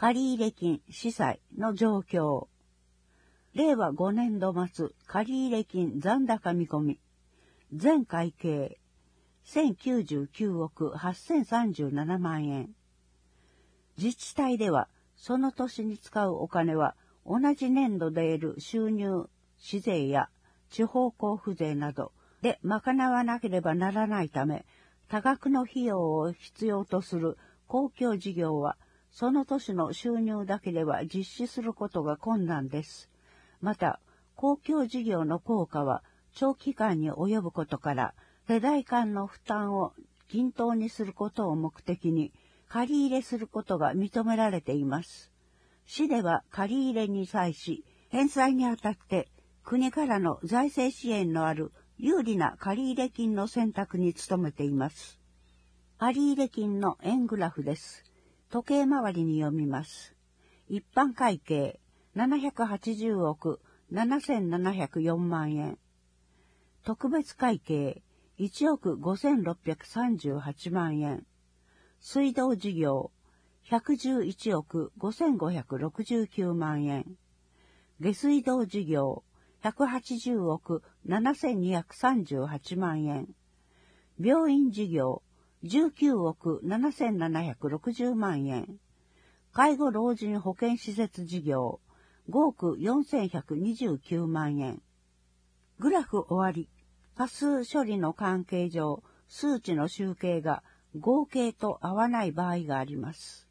借入金、司債の状況。令和5年度末、借入金残高見込み。全会計、1099億8037万円。自治体では、その年に使うお金は、同じ年度で得る収入、市税や地方交付税などで賄わなければならないため、多額の費用を必要とする公共事業は、その年の収入だけでは実施することが困難です。また、公共事業の効果は長期間に及ぶことから、世代間の負担を均等にすることを目的に、借り入れすることが認められています。市では借り入れに際し、返済にあたって国からの財政支援のある有利な借入金の選択に努めています。借入金の円グラフです。時計回りに読みます。一般会計780億7704万円。特別会計1億5638万円。水道事業111億5569万円。下水道事業180億7238万円。病院事業19億7760万円。介護老人保健施設事業5億4129万円。グラフ終わり。多数処理の関係上、数値の集計が合計と合わない場合があります。